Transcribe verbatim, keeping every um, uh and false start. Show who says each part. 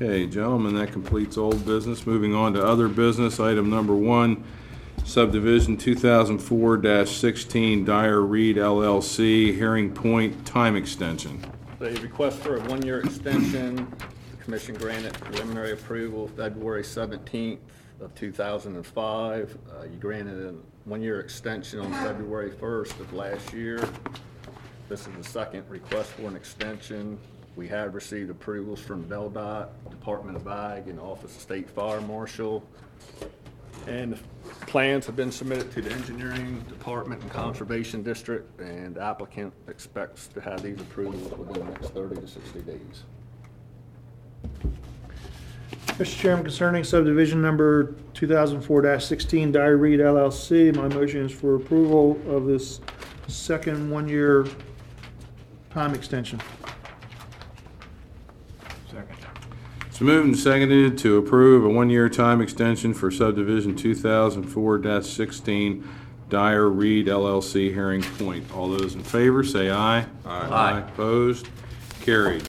Speaker 1: Okay, gentlemen, that completes old business. Moving on to other business, item number one, subdivision two thousand four dash sixteen Dyer Reed L L C, Herring Point time extension.
Speaker 2: The request for a one-year extension, the commission granted preliminary approval February seventeenth of two thousand five. Uh, you granted a one-year extension on February first of last year. This is the second request for an extension. We have received approvals from VelDOT, Department of Ag, and Office of State Fire Marshal. And the plans have been submitted to the Engineering Department and Conservation District, and the applicant expects to have these approvals within the next thirty to sixty days.
Speaker 3: Mister Chairman, concerning subdivision number two thousand four dash sixteen Dyer Reed L L C, my motion is for approval of this second one-year time extension.
Speaker 4: Second.
Speaker 1: It's moved and seconded to approve a one-year time extension for subdivision two thousand four dash sixteen Dyer Reed L L C, Herring Point. All those in favor say aye.
Speaker 4: Aye.
Speaker 1: Opposed? Carried.